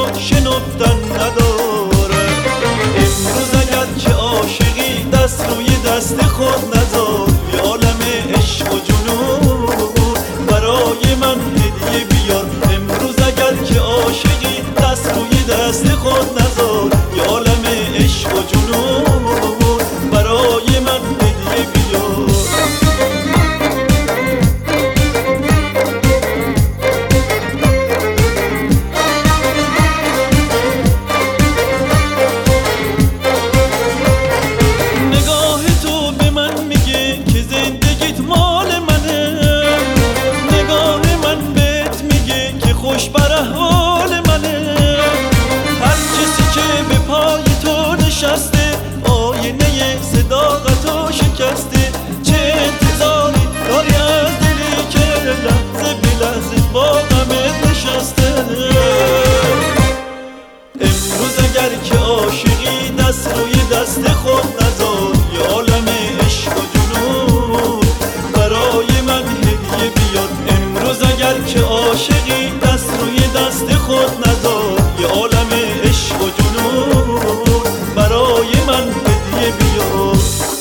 و شنفتن نداره. امروز اگر که عاشقی دست روی دست خود نذار، یه عالم عشق و جنون برای من هدیه بیار. امروز اگر که عاشقی دست روی دست خود نذار، یه عالم عشق و جنون برای من هدیه بیار. خوش بر احوال منه. هر کسی که به پای تو نشسته، آینه صداقتو شکسته. چه انتظاری داری از دلی که لحظه بی لحظه با غمت نشسته؟ امروز اگر که عاشقی دست روی دست خود نذار، یه عالم عشق و جنون برای من هدیه بیار. امروز اگر که عاشقی دست روی دست خود نذار، یه عالم عشق و جنون برای من هدیه بیار.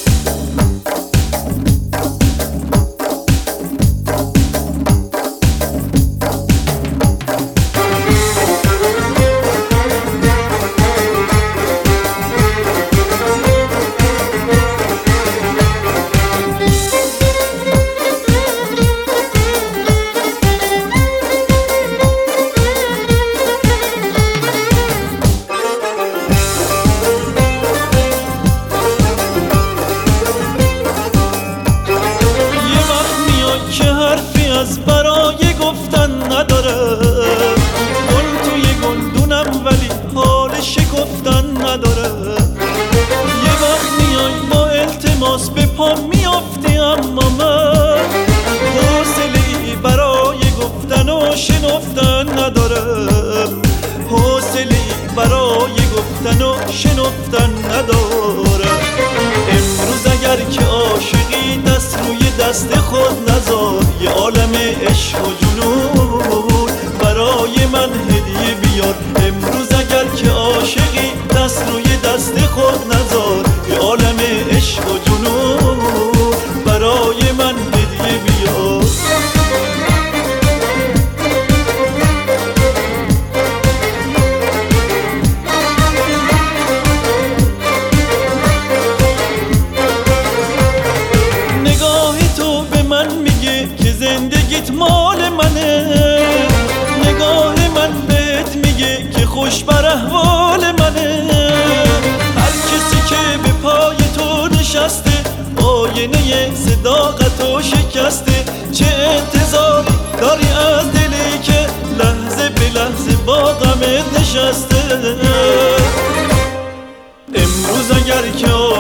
برای گفتن نداره، گل توی گلدونم ولی حال شکفتن نداره. یه وقت میای با التماس به پا میافتی، اما من حوصله‌ای برای گفتن و شنفتن ندارم. حوصله‌ای برای گفتن و شنفتن ندارم. امروز اگر که عاشقی دست روی دست خود نذار، یه عالم عشق و جنون برای من هدیه بیار. امروز اگر که عاشقی دست روی دست خود نذار، یه عالم عشق و جنون برای من هدیه بیار. که زندگیت مال منه، نگاه من بهت میگه که خوش بر احوال منه. هر کسی که به پای تو نشسته، آینه صداقتو شکسته. چه انتظاری داری از دلی که لحظه به لحظه با غمت نشسته؟ امروز اگر که